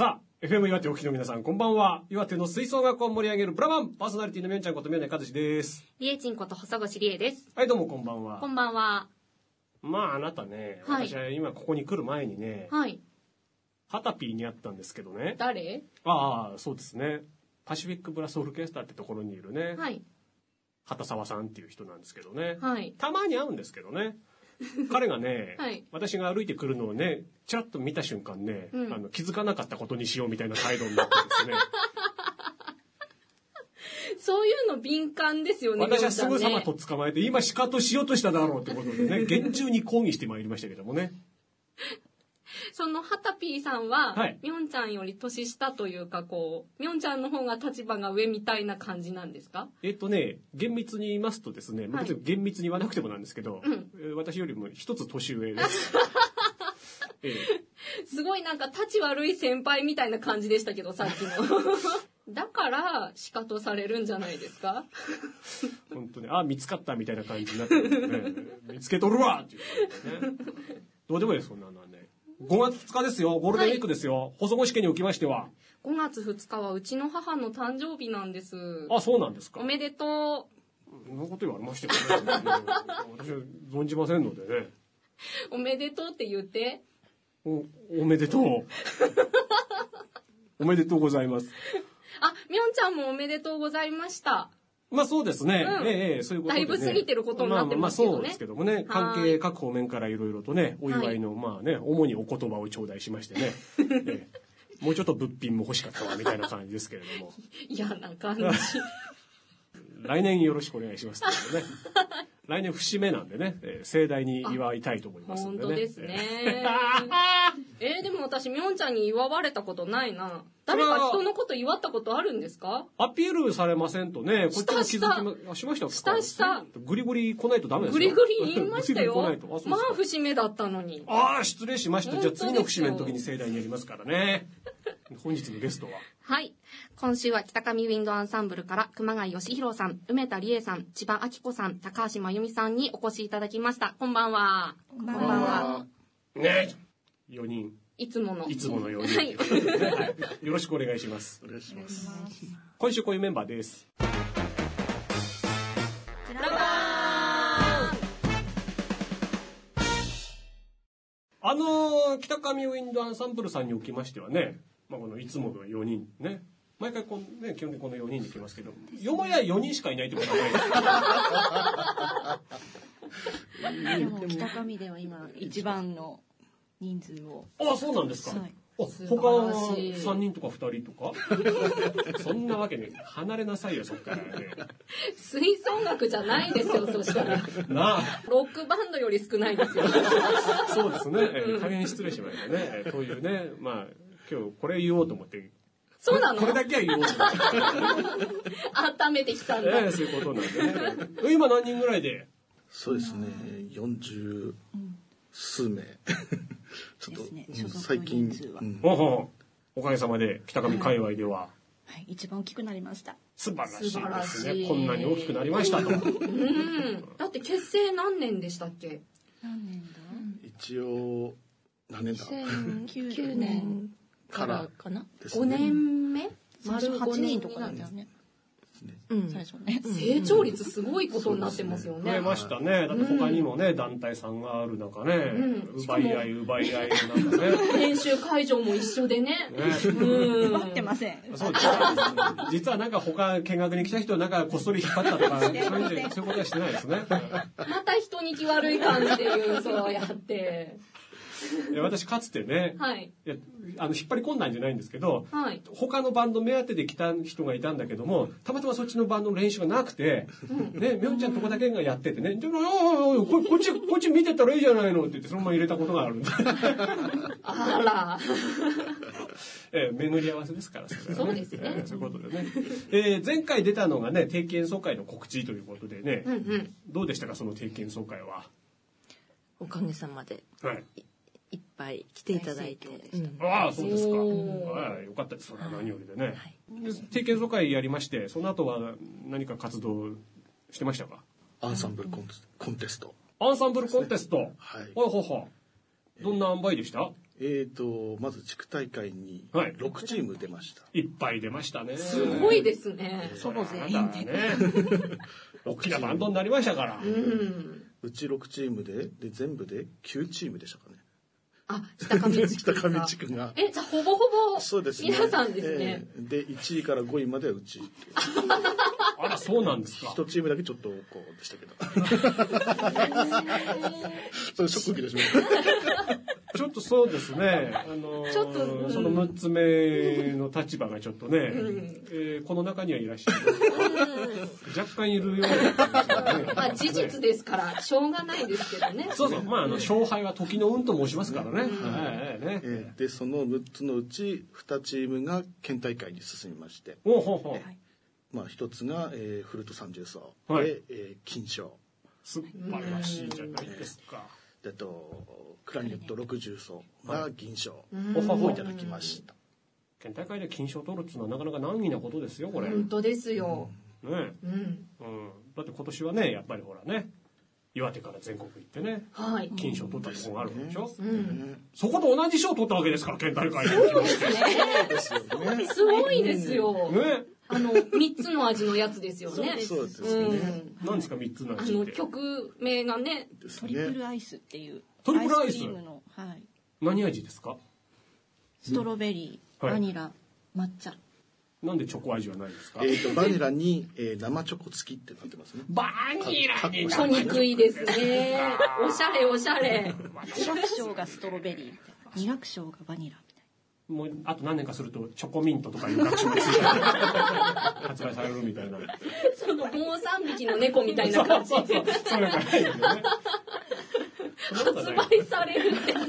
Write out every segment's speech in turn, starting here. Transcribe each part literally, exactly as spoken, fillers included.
さあ、エフエム 岩手お聞きの皆さん、こんばんは。岩手の吹奏楽を盛り上げるブラバンパーソナリティのみょんちゃんこと宮根和志です。 りえちんこと細越りえです。 はい、どうもこんばんは。 こんばんは。 まあ、あなたね、 はい、 私は今ここに来る前にね、 はい。 ハタピーに会ったんですけどね。 誰？ ああ、そうですね。パシフィックブラスオルケストラってところにいるね。 はい。 畑沢さんっていう人なんですけどね。 はい。 たまに会うんですけどね。彼がね、はい、私が歩いてくるのをね、ちらっと見た瞬間ね、うん、あの気づかなかったことにしようみたいな態度になってですね。 そういうの敏感ですよね。 私はすぐさまと捕まえて、今シカトしようとしただろうってことでね、厳重に抗議してまいりましたけどもね。 そのハタピーさんは、 はい、 みょんちゃんより年下というか、こう、みょんちゃんの方が立場が上みたいな感じなんですか？ えっとね、厳密に言いますとですね、はい、厳密に言わなくてもなんですけど、うん、私よりも一つ年上です。 ええ、すごいなんか立ち悪い先輩みたいな感じでしたけど、さっきの。だからシカトされるんじゃないですか？ 本当に、あ、見つかったみたいな感じになってるね。見つけとるわっていうね。どうでもいいです、そんなのはね。ごがつふつかですよ。ゴールデンウィークですよ。はい、細越家におきましては。 ごがつふつかはうちの母の誕生日なんです。 あ、そうなんですか。 おめでとう。そんなこと言われましたよね。私は存じませんのでね。 おめでとうって言って。 お、おめでとう。おめでとうございます。 あ、みょんちゃんもおめでとうございました。 まあそうですね。 うん、 ええ、そういうことで、ね。 だいぶ過ぎてることになってますけどね。 まあまあそうですけどもね。関係各方面からいろいろとね、お祝いの、まあね、主にお言葉を頂戴しましてね。ええ、もうちょっと物品も欲しかったわ、みたいな感じですけれども。 嫌な感じ。 来年よろしくお願いしますけどね。来年節目なんでね、えー、盛大に祝いたいと思いますのでね。 本当ですね。えー、でも私みょんちゃんに祝われたことないな。誰か人のこと祝ったことあるんですか？ アピールされませんとね、こっちも気づきましましたか？ したした。 グリグリ来ないとダメですよ。 グリグリ言いましたよ。 グリグリ来ないと。あ、 まあ節目だったのに。 ああ、失礼しました。じゃあ次の節目の時に盛大にやりますからね。本日のゲストは。 はい。今週は北上ウィンドアンサンブルから熊谷義弘さん、梅田理恵さん、千葉明子さん、高橋真由美さんにお越しいただきました。こんばんは。 こんばんは。 ねえ。よにん。 いつもの。 いつものよにん。はい。よろしくお願いします。 お願いします。 今週こういうメンバーです。 ブラバーン。 あのー、北上ウィンドアンサンブルさんにおきましてはね、まあ、このいつものよにんね、毎回このね、基本的にこのよにんで来ますけど、よもやよにんしかいないってことはないでも北上では今一番の人数を。 ああ、そうなんですか。はい、他はさんにんとかふたりとかそんなわけね、離れなさいよ、そっからね。 吹奏楽じゃないですよ、そしたら。 なあ。 ロックバンドより少ないですよ。 そうですね。えー、大変失礼しましたね。というね、まあ、今日これ言おうと思って。 そうなの？ これだけは言おうと思って。 温めてきたんだ。 えー、そういうことなんでね。今何人ぐらいで？ そうですね、よんじゅうすうめい。ちょっと、ね、最近、 うん、お, おかげさまで北上界隈では、 はい、一番大きくなりました。 素晴らしいですね。こんなに大きくなりましたと。うん。 だって結成何年でしたっけ？ 何年だ？ 一応何年だ？ にせんきゅうねんからかな？ ごねんめ？ 丸はちねんとかだったよね。うん、最初ね。 成長率すごいことになってますよね。 増えましたね。だって他にもね、団体さんがある中ね、奪い合い奪い合いなんかね。 練習会場も一緒でね。 奪ってません。 そうです。実はなんか他見学に来た人なんかこっそり引っ張ったとか、そういうことはしてないですね。 また人に気悪い感じで言う、そうやって。 私かつてね、 はい、 いやあの引っ張り込んだんじゃないんですけど、 はい、 他のバンド目当てで来た人がいたんだけども、たまたまそっちのバンドの練習がなくて、うん、ね、みょんちゃんとこだけがやっててね、じゃあここっちこっち見てたらいいじゃないのって言ってそのまま入れたことがあるんで。 あら。 えー、巡り合わせですからそれは、ね、 そうですね、 えー、そういうことでね、えー、前回出たのがね定期演奏会の告知ということでね、うんうん、どうでしたかその定期演奏会は。 おかげさまで、 はい、 い, いっぱい来ていただいて、 うん、ああそうですか、はい、よかったですそれは何よりでね、はい、で定期演奏会やりましてその後は何か活動してましたか。 アンサンブルコンテスト、コンテストアンサンブルコンテスト、 はい、 ほいほいほい、どんな塩梅でした。 ええーとまず地区大会にはいろくチーム出ました。 いっぱい出ましたね。 すごいですね。 ほぼ全員でね。大きなバンドになりましたから。 うん。 うちろくチームでで全部できゅうチームでしたかね。 あ、北上地区が。 北上地区が。 え、じゃあほぼほぼそうですね。 皆さんですね。 えーでいちいからごいまではうち。 あら、そうなんですか。 一チームだけちょっとこうでしたけど。それショック受けてしまった。 ちょっとそうですね。あのー、 ちょっとうんそのむっつめの立場がちょっとね、 んえーこの中にはいらっしゃる。若干いるような感じがね。 まあ事実ですから、しょうがないですけどね。 そうそう。まあ、あの、勝敗は時の運と申しますからね。はいはいね。 えーでそのむっつのうちにチームが県大会に進みまして、 おうほうほう。 まあ、ひとつが、えーフルート三重奏で、 はいえー金賞素晴らしいじゃないですか。 であとクラリネットろくじゅう奏が銀賞おはほをいただきました。 県大会で金賞取るっていうのはなかなか難儀なことですよ、これ。ね本当ですよ。 え。 うん。 うん。だって今年はね、やっぱりほらね、岩手から全国行ってね、 はい。 金賞取ったところがあるわけでしょ。 うん。 そこと同じ賞取ったわけですから、県大会で。 そうですね。すごいですよ。 ね。 あの、三つの味のやつですよね。 そうですうね。 ん。 何ですか、三つのあの、 味って。 曲名がね、 ですトリプね。 ルアイスっていうトリプルアイススクリームの、はい、 何味ですか？ ストロベリー、 はいバニラ、抹茶。 なんでチョコ味はないですか？ えーとバニラに、えー生チョコ付きってなってますね。 バニラにとにくいですね。おしゃれおしゃれ。 一楽章がストロベリーみたいな。二楽章がバニラみたいもうあと何年かするとチョコミントとかいう学習がついて発売されるみたいな。 そのもう三匹の猫みたいな感じ。 そうそうそう。それがないよね。 発売されるって。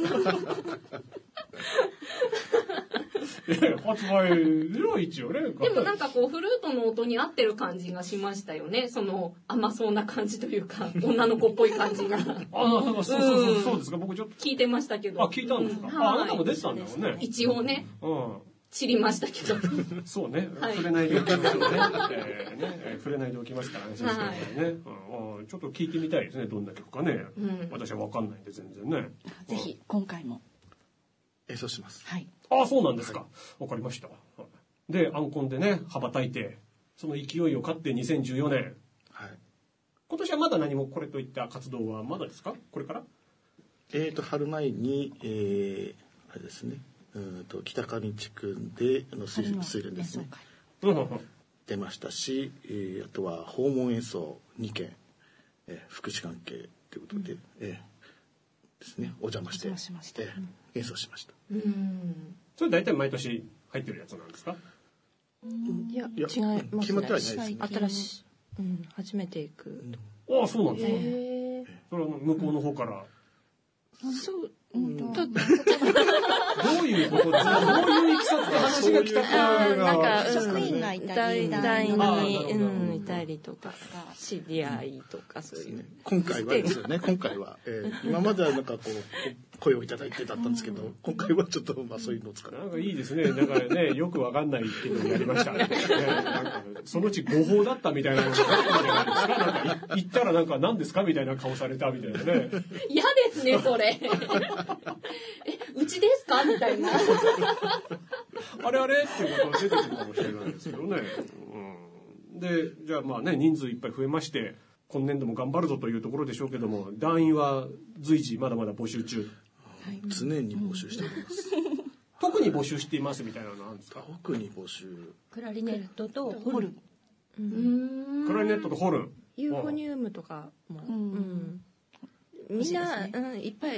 いやいや発売よ一応ね。 でもなんかこうフルートの音に合ってる感じがしましたよね。その甘そうな感じというか、女の子っぽい感じが。 ああ、そうそうそうそうですか。僕ちょっと聞いてましたけど。 あ聞いたんですか。 うんああなたも出てたんだもんね。 一応ね、 うん。 知りましたけど。 そうね、 はい触れないでおきますよね。えーねえー触れないでおきますからね、先生ね、うんあーちょっと聞いてみたいですね、どんな曲かね。 うん私は分かんないんで全然ね。 な。ぜひ今回も。 演奏します。 はい。 ああ、そうなんですか。わかりました。で、アンコンでね、羽ばたいて、その勢いを買ってにせんじゅうよねん。 はい。 今年はまだ何もこれといった活動はまだですか？これから？ えーと春前に、えー、あれですね。うんと北上地区であの水春の水練ですね。 うんうんうん出ましたし、えーあとは訪問演奏にけん、えー福祉関係ということで、えーですね、お邪魔して、 お邪魔しましたえー演奏しました。 うん。 それ大体毎年入ってるやつなんですか？ いやいや違いますね。 決まってはいないですね。 新しい、うん、初めて行く。 ああ、そうなんですか。 へえ。 それは向こうの方から。 そう、 うんとどういうことですか？どういういきさつで話が来たかが。 なんか、うん、 職員がいたり団員あに、 なるほどうん、いたりとか、知り合いとか、そういう。 今回はですよね。今回は、えー今まではなんかこう声をいただいてだったんですけど、今回はちょっとまあそういうのを使って。 なんかいいですね。だからね、よくわかんないけどやりましたね。なんかそのうち誤報だったみたいなのがあったんじゃないですか。なんか言ったらなんか何ですかみたいな顔されたみたいなね。 嫌ですね、それ。え、うちですかみたいな。 あれあれっていうことが出てくるかもしれないですけどね。うん、で、じゃあまあね、人数いっぱい増えまして、今年度も頑張るぞというところでしょうけども、団員は随時まだまだ募集中。 常に募集しております。 特に募集していますみたいなのは何ですか？ 特に募集。 クラリネットとホルン。 うーん。 クラリネットとホルン。 ユーフォニウムとかも、 うんうんみんな、うん、いっぱい。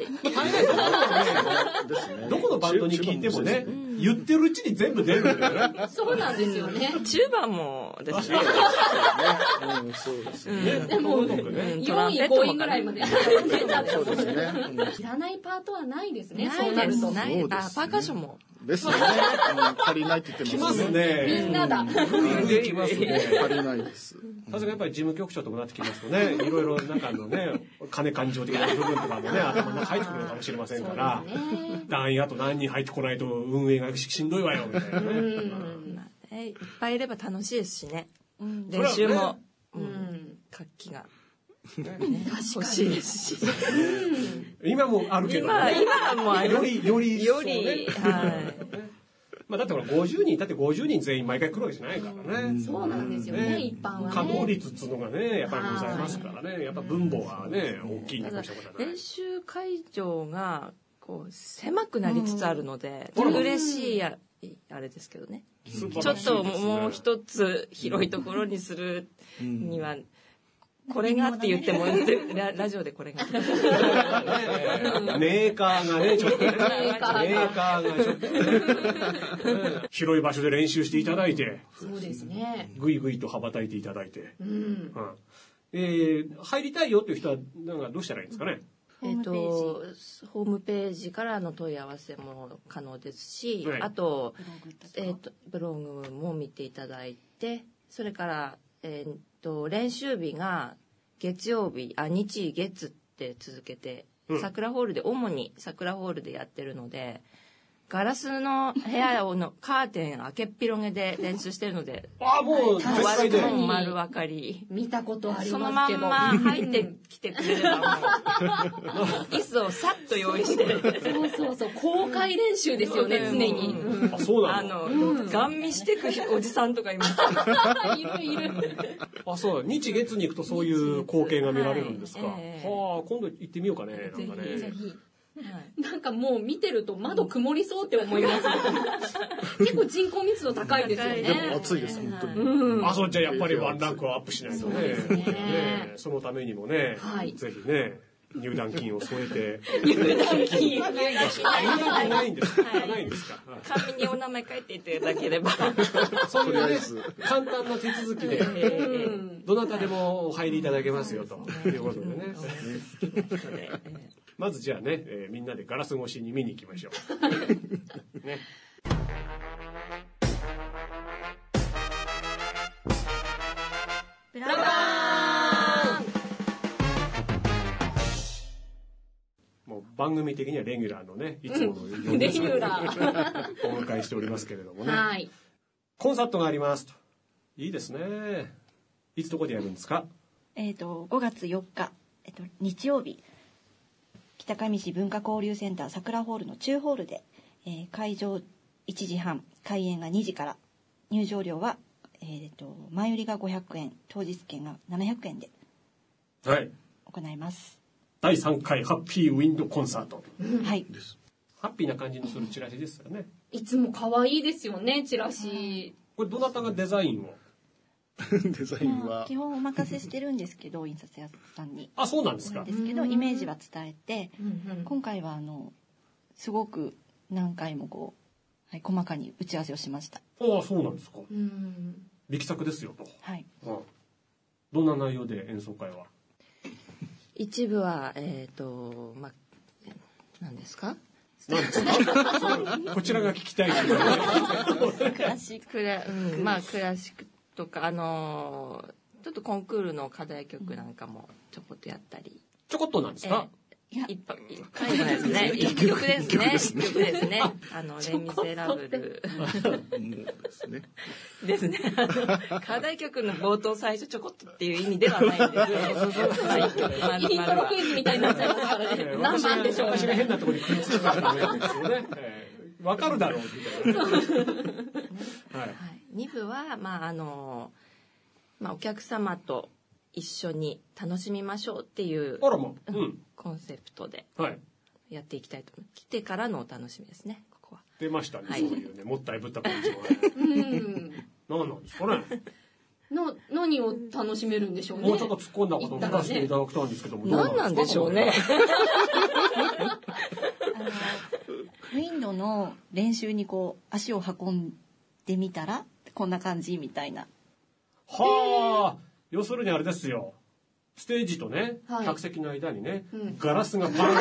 ですね。 どこのバンドに聞いてもね、 ん言ってるうちに全部出るんだよね。 そうなんですよね。 中盤もですね。 うん、そうですうんね。 でもね、 うんよんい、ごいぐらいまで出ちゃってそうですね。 いらないパートはないですね、 なそうなると。 いです。ないそうですねあ、パーカッションも。 ですね。うん足りないって言って来まね。 ますすね。 みんなだ。 ぐいぐい来ますね。 足りないです。 さすがやっぱり事務局長とかなってきますとね、いろいろなんかあのね、金感情的な部分とかもね、頭の中入ってくるかもしれませんから、団員あと何人入ってこないと運営がしんどいわよ、みたいなね。 うん。 まあねいっぱいいれば楽しいですしね。 うん練習も、 ううんん。 活気が。 欲しいですし。 今もあるけど今、 ね。 今はもうあより、より一層よね、 り、はい。 まあだってほらごじゅうにん、だってごじゅうにん全員毎回来るわけじゃないからね。 そうなんですよね、一般はね。 稼働率っていうのがね、やっぱりございますからね。やっぱ分母はね、大きいにただ越したことはない練。習会場がこう狭くなりつつあるので、 うん嬉しいやあれですけどね。 素晴ちょっとらしいですねもう一つ広いところにするには、これがって言ってもララジオでこれが。 メーカーがね、ちょっとね。メーカーがーカーがちょっとね。広い場所で練習していただいて、 そうですね。 ぐいぐいと羽ばたいていただいて。 うん。 うんえー入りたいよっていう人は、なんかどうしたらいいんですかね。 えっとホームページからの問い合わせも可能ですし、 はいあとブログとかえっとブログも見ていただいて、それからえっと練習日が月曜日あ日月って続けて、 うん桜ホールで主に桜ホールでやってるので、ガラスの部屋をのカーテン開けっぴろげで練習してるので、 ああ、もう、全開で。 確かに丸分かり。 見たことありそのまけど。 ますんま入ってきてくれればもう椅子をさっと用意してそうそうそう、公開練習ですよね、常に。 あ、そうあなのの、ガン見してくおじさんとかいます。 いるいる。 あ、そうだ。日月に行くとそういう光景が見られるんですか。 はいええはあ、今度行ってみようかね。なんかね。 ぜひなんかもう見てると窓曇りそうって思います。結構人口密度高いですよね。 でも暑いです、本当に。 うん。 あ、そう、じゃあやっぱりワンランクアップしないとね。 そうですねねそのためにもね、 はいぜひね、入団金を添えて。 入団金。 入団金ないんですか、 はいないんですか、はい紙にお名前書いていただければ。 そういうねとりあえず、 簡単な手続きで、 うん。 どなたでもお入りいただけますよ、ということでね。 好きな人で。えまずじゃあね、えーみんなでガラス越しに見に行きましょう。ね。 ブラバもう番組的にはレギュラーのね、いつものよにんレギュラー。 お迎えしておりますけれどもね。 はい。 コンサートがありますと。いいですね。いつどこでやるんですか？ えっとごがつよっか、えっと日曜日、北上市文化交流センター桜ホールの中ホールで、えー会場いちじはん、開演がにじから、入場料はえっと前売りがごひゃくえん、当日券がななひゃくえんではい。 行います。 だいさんかいハッピーウィンドコンサート。 はい。 です。 ハッピーな感じのするチラシですよね。 いつも可愛いですよね、チラシ。 これどなたがデザインを？ デザインまあは基本お任せしてるんですけど、印刷屋さんに。 あ、そうなんですかなんで。すけど、イメージは伝えて、 うんうん今回はあのすごく何回もこう、はい、細かに打ち合わせをしました。 ああ、そうなんですか。 うん。 力作ですよと。 はい。 うんどんな内容で演奏会は？ 一部は、えっと、まあ、何ですか？ 何ですか？こちらが聞きたいけどね。 クラシック。 クラ、うん、まあクラシックとか、あのーちょっとコンクールの課題曲なんかもちょこっとやったり。 ちょこっとなんですか？ いやいっぱい、いっぱいですね。一曲ですね。一曲ですね。あの、レ・ミゼラブルうんですね。 ですね。あの課題曲の冒頭最初ちょこっとっていう意味ではないんですよ。まあ一曲丸イント 々はロクイズみたいになっちゃいますからね。何番でしょう私が変なところに食いつくからダメなんですよね。えーわかるだろうみたいな。はい。 はい、に部は、まああのまあ、お客様と一緒に楽しみましょうっていうあらま。うん。 コンセプトではい。 やっていきたいと思います。来てからのお楽しみですね、ここは。 出ましたね。 はいそういうね、もったいぶった感じは。 うん。 何なんですかね。 の、何を楽しめるんでしょうね。 もうちょっと突っ込んだことを聞かせていただきたいんですけども。ど何なんでしょうね。 あのウィンドの練習にこう足を運んでみたらこんな感じみたいな。 はあ、要するにあれですよ。ステージとね、 はい客席の間にね、 うんガラスがバーン。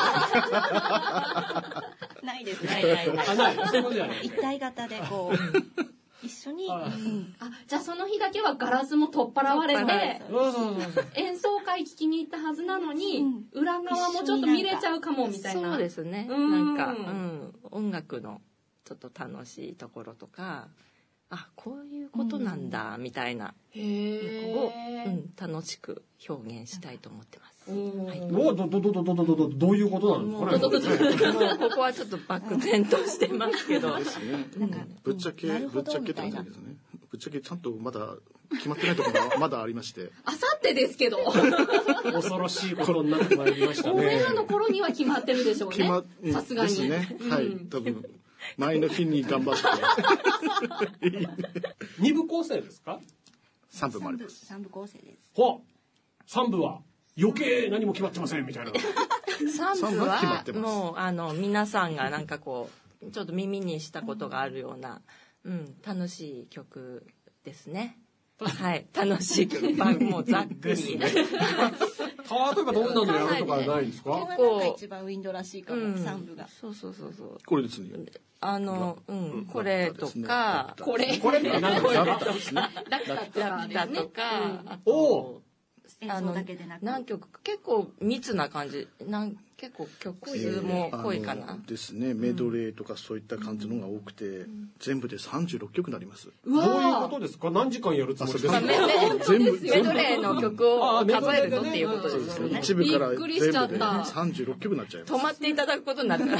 ないですないね。 ないない。 あ、ない。そういうことじゃない。 一体型でこう一緒に、 はいうんあ、じゃあその日だけはガラスも取っ払われ取っ払われてて、 そうそうそうそう。 演奏会聞きに行ったはずなのに、 うん裏側もちょっと見れちゃうかもみたいな。 そうですね。 うんなんか、うん、音楽のちょっと楽しいところとか、 あこういうことなんだみたいなへを、 え、 うん、楽しく表現したいと思ってます。はいおどどどどどどどどどういうことなんですかね。 もうここはちょっと漠然としてますけど、 ですね。 なんかぶっちゃけなるほどぶっちゃけって感じですね。ぶっちゃけちゃんとまだ決まってないところがまだありまして。 あさってですけど恐ろしいことになってまいりましたオンエね。 アの頃には決まってるでしょう決まっね、さすがにですね。はい、 うん多分前の日に頑張って二部構成ですか。 三部もあ三部ります。 三部構成です。 ほ三部は余計何も決まってませんみたいな。 三部三部は決まっはてますもうあの皆さんがなんかこうちょっと耳にしたことがあるような、うん、楽しい曲ですね。はい楽しい曲ばもうざっくり、 例えばどんなのやるとかないんですか。 これはなんか一番ウィンドらしいかも、 うん、 三部が。 そうそうそうそうこれですね。 あの、うん、これとか、 これこれって何ですか。 ラピュタラピュタとか、あおと演奏だけでなく。 何曲か結構密な感じ、なん結構曲数も濃いかな。 あのですね。メドレーとかそういった感じのが多くて、全部で三十六曲になります。 うどういうわことですか。何時間やるつもりですか。 あそうメです全部メドレーの曲をあメド数えるレーでねぞっていうことですよね。 一部からびっくりしちゃ全部でった三十六曲になっちゃいます。 止まっていただくことになるから。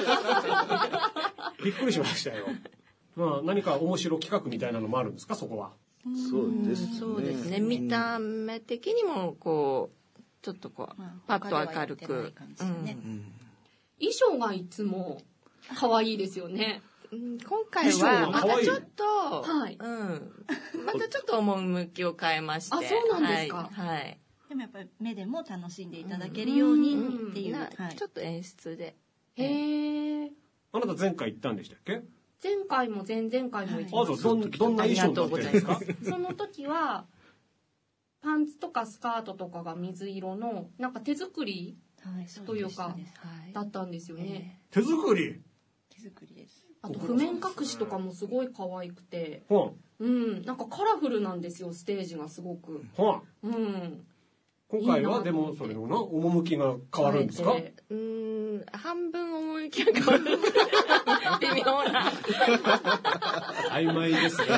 びっくりしましたよ。まあ何か面白企画みたいなのもあるんですか、そこは。 そうですね。 そうですね。見た目的にもこうちょっとこうまパあッと明る他ではやってないく、 感じですねうん衣装がいつも可愛いですよね。 うん今回衣装はまが可愛いたちょっと、 はいうん、またちょっと趣を変えまして、 あそうなんですかはい、はいでもやっぱり目でも楽しんでいただけるようにっていう、 なはいちょっと演出で、 へえ。 あなた前回行ったんでしたっけ。 前回も前々回も行きました。 あそうどんどんな衣装になってるんですか。 その時はパンツとかスカートとかが水色のなんか手作りはい、そうというかはいだったんですよね。 手作り。 手作りです。 あと譜面隠しとかもすごい可愛くて、 ほうん、なんかカラフルなんですよ、ステージがすごく。 んほん。 うん。 今回はでもそれのな趣が変わるんですか。 でうーん半分趣が変わる微妙な曖昧ですね。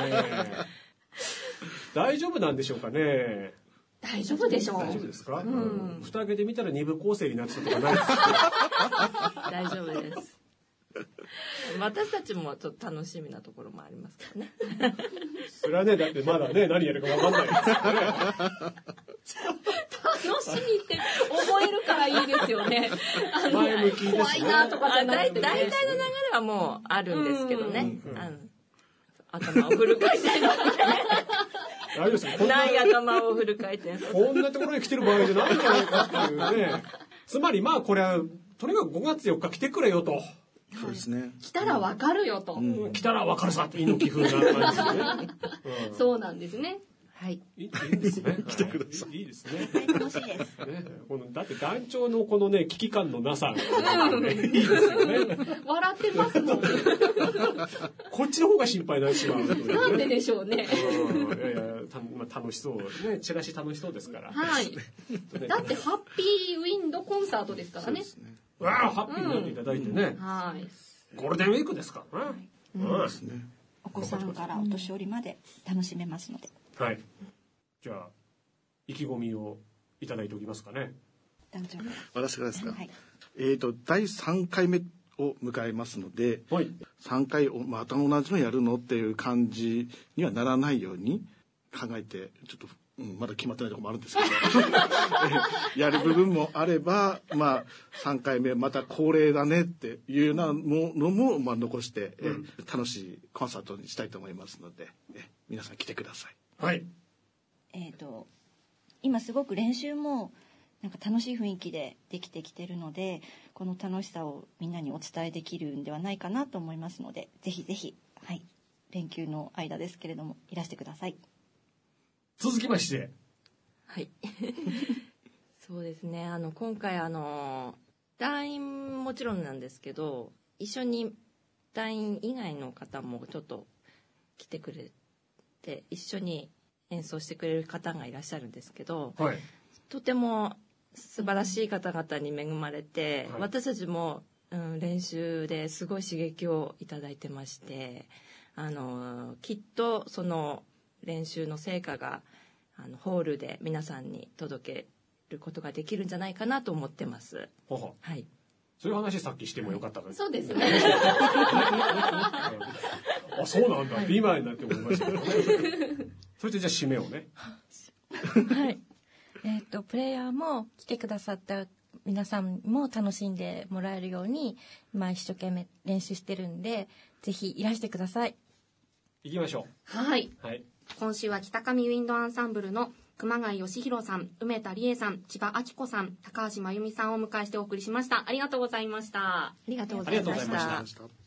大丈夫なんでしょうかね。 大丈夫でしょう。 大丈夫ですか。 ん蓋開けてみたら二部構成になってたとかないですか。 大丈夫です私たちもちょっと楽しみなところもありますからね。 それはね、だってまだね何やるかわかんないですからね。 楽しみって覚えるからいいですよね。あの前向きですね怖いなとかじゃあなくて、 大大ね、 体の流れはもうあるんですけどね、 うんあの頭をフル回転さ大丈夫ですか。こんなない頭をフル回転させこんなところに来てる場合じゃないんじゃないかっていうね。つまりまあこれはとにかくごがつよっか来てくれよと。 そうですね。 来たらわかるよと、 来たらわかるさって猪木風な感じでね。うんそうなんですね。 はいいいいいですね。来てください。いいですね。 はい、楽しいです。 ね、このだって団長のこのね危機感のなさ、ね、いいですよね。 笑ってますもん。 こっちの方が心配になってしまうというね。 なんででしょうね。 うんいやいやたまあ楽しそうね、チラシ楽しそうですから。 はい。だってハッピーウィンドコンサートですからね。 わあハッピーになっていただいてね。 はい。 ゴールデンウィークですからね。うんですね。 お子さんからお年寄りまで楽しめますので。 はい。じゃあ意気込みをいただいておきますかね。 団長から。 私からですか。 はい。 えっとだいさんかいめを迎えますので、 はい。 さんかいをまた同じのやるのっていう感じにはならないように考えて、ちょっと、うん、まだ決まってないところもあるんですけどえやる部分もあれば、まあ、さんかいめまた恒例だねっていうようなものも、まあ、残して、え楽しいコンサートにしたいと思いますので、え皆さん来てください。 はい。 えっと、今すごく練習もなんか楽しい雰囲気でできてきてるので、この楽しさをみんなにお伝えできるんではないかなと思いますので、ぜひぜひ、はい、連休の間ですけれどもいらしてください。 続きまして。 はいそうですねあの今回あの団員もちろんなんですけど一緒に団員以外の方もちょっと来てくれて一緒に演奏してくれる方がいらっしゃるんですけど、 はい。 とても素晴らしい方々に恵まれて、 はい私たちも、うん、練習ですごい刺激をいただいてましてあのきっとその練習の成果があのホールで皆さんに届けることができるんじゃないかなと思ってます。 ほほ、 はい、 そういう話さっきしてもよかったのに、 そうですね。 あ、そうなんだって今になって思いましたけどね。それでじゃあ締めをね。 はい。えっとプレイヤーも来てくださった皆さんも楽しんでもらえるように今一生懸命練習してるんで、ぜひいらしてください。 行きましょはい。 う。はい。 今週は北上ウィンドアンサンブルの熊谷義弘さん、梅田理恵さん、千葉明子さん、高橋真由美さんをお迎えしてお送りしました。ありがとうございました。 ありがとうござありがとうごいました。 ざいました。